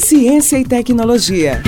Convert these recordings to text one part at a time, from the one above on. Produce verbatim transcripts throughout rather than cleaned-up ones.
Ciência e tecnologia.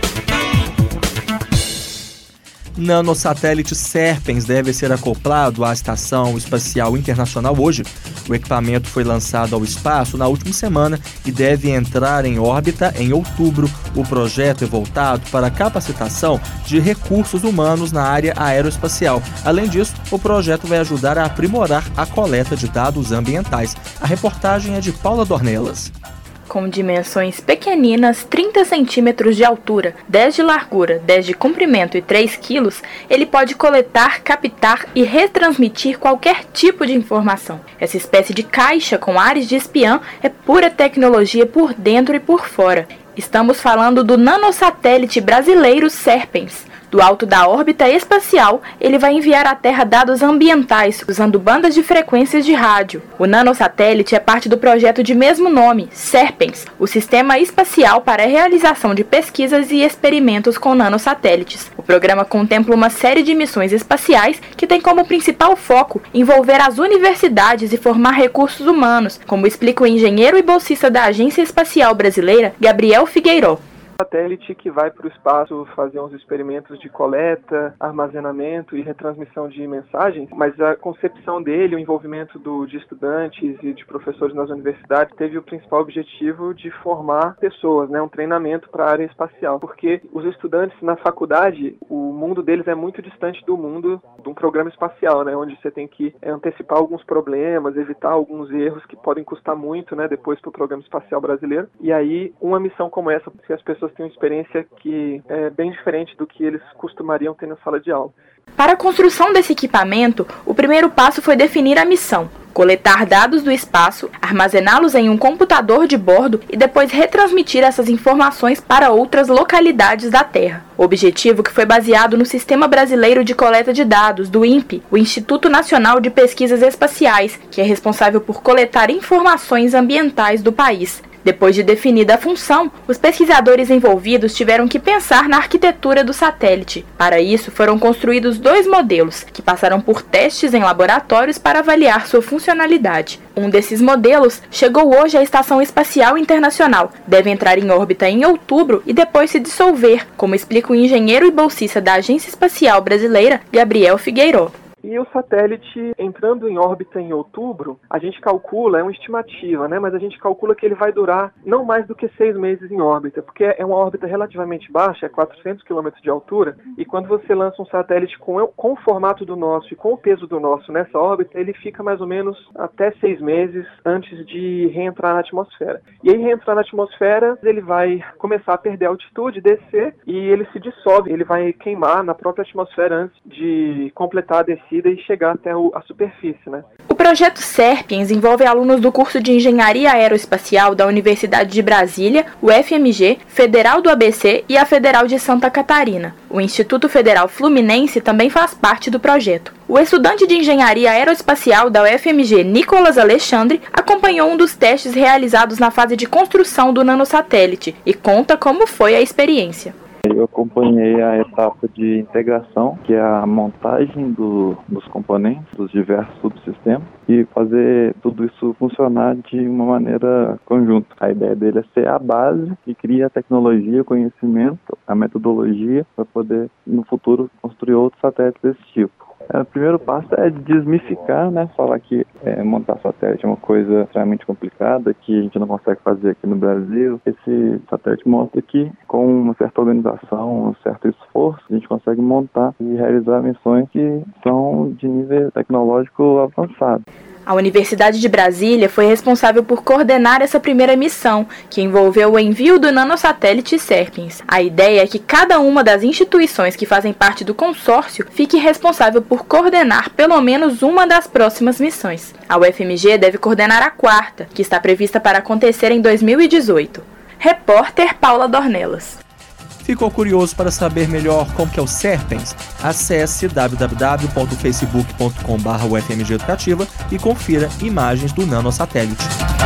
Nanosatélite Serpens deve ser acoplado à Estação Espacial Internacional hoje. O equipamento foi lançado ao espaço na última semana e deve entrar em órbita em outubro. O projeto é voltado para a capacitação de recursos humanos na área aeroespacial. Além disso, o projeto vai ajudar a aprimorar a coleta de dados ambientais. A reportagem é de Paula Dornelas. Com dimensões pequeninas, trinta centímetros de altura, dez de largura, dez de comprimento e três quilos, ele pode coletar, captar e retransmitir qualquer tipo de informação. Essa espécie de caixa com ares de espiã é pura tecnologia por dentro e por fora. Estamos falando do nanosatélite brasileiro Serpens. Do alto da órbita espacial, ele vai enviar à Terra dados ambientais usando bandas de frequências de rádio. O nanosatélite é parte do projeto de mesmo nome, Serpens, o sistema espacial para a realização de pesquisas e experimentos com nanosatélites. O programa contempla uma série de missões espaciais que tem como principal foco envolver as universidades e formar recursos humanos, como explica o engenheiro e bolsista da Agência Espacial Brasileira, Gabriel Figueiró. Satélite que vai para o espaço fazer uns experimentos de coleta, armazenamento e retransmissão de mensagens, mas a concepção dele, o envolvimento do, de estudantes e de professores nas universidades teve o principal objetivo de formar pessoas, né, um treinamento para a área espacial, porque os estudantes na faculdade, o mundo deles é muito distante do mundo de um programa espacial, né, onde você tem que antecipar alguns problemas, evitar alguns erros que podem custar muito, né, depois para o programa espacial brasileiro. E aí, uma missão como essa, se as pessoas têm uma experiência que é bem diferente do que eles costumariam ter na sala de aula. Para a construção desse equipamento, o primeiro passo foi definir a missão: coletar dados do espaço, armazená-los em um computador de bordo e depois retransmitir essas informações para outras localidades da Terra. O objetivo que foi baseado no Sistema Brasileiro de Coleta de Dados, do INPE, o Instituto Nacional de Pesquisas Espaciais, que é responsável por coletar informações ambientais do país. Depois de definida a função, os pesquisadores envolvidos tiveram que pensar na arquitetura do satélite. Para isso, foram construídos dois modelos, que passaram por testes em laboratórios para avaliar sua funcionalidade. Um desses modelos chegou hoje à Estação Espacial Internacional, deve entrar em órbita em outubro e depois se dissolver, como explica o engenheiro e bolsista da Agência Espacial Brasileira, Gabriel Figueiró. E o satélite entrando em órbita em outubro, a gente calcula, é uma estimativa, né? Mas a gente calcula que ele vai durar não mais do que seis meses em órbita, porque é uma órbita relativamente baixa, é quatrocentos quilômetros de altura, e quando você lança um satélite com, com o formato do nosso e com o peso do nosso nessa órbita, ele fica mais ou menos até seis meses antes de reentrar na atmosfera. E aí, reentrar na atmosfera, ele vai começar a perder a altitude, descer, e ele se dissolve, ele vai queimar na própria atmosfera antes de completar a descida e chegar até a superfície, né? O projeto Serpens envolve alunos do curso de Engenharia Aeroespacial da Universidade de Brasília, o F M G, Federal do A B C e a Federal de Santa Catarina. O Instituto Federal Fluminense também faz parte do projeto. O estudante de Engenharia Aeroespacial da U F M G, Nicolas Alexandre, acompanhou um dos testes realizados na fase de construção do nanosatélite e conta como foi a experiência. Eu acompanhei a etapa de integração, que é a montagem do, dos componentes, dos diversos subsistemas, e fazer tudo isso funcionar de uma maneira conjunta. A ideia dele é ser a base que cria a tecnologia, o conhecimento, a metodologia, para poder, no futuro, construir outros satélites desse tipo. O primeiro passo é desmistificar, né? Falar que é, montar satélite é uma coisa extremamente complicada, que a gente não consegue fazer aqui no Brasil. Esse satélite mostra que, com uma certa organização, um certo esforço, a gente consegue montar e realizar missões que são de nível tecnológico avançado. A Universidade de Brasília foi responsável por coordenar essa primeira missão, que envolveu o envio do nanosatélite Serpens. A ideia é que cada uma das instituições que fazem parte do consórcio fique responsável por coordenar pelo menos uma das próximas missões. A U F M G deve coordenar a quarta, que está prevista para acontecer em dois mil e dezoito. Repórter Paula Dornelas. Ficou curioso para saber melhor como que é o Serpens? Acesse w w w ponto facebook ponto com barra u f m g educativa e confira imagens do nanosatélite.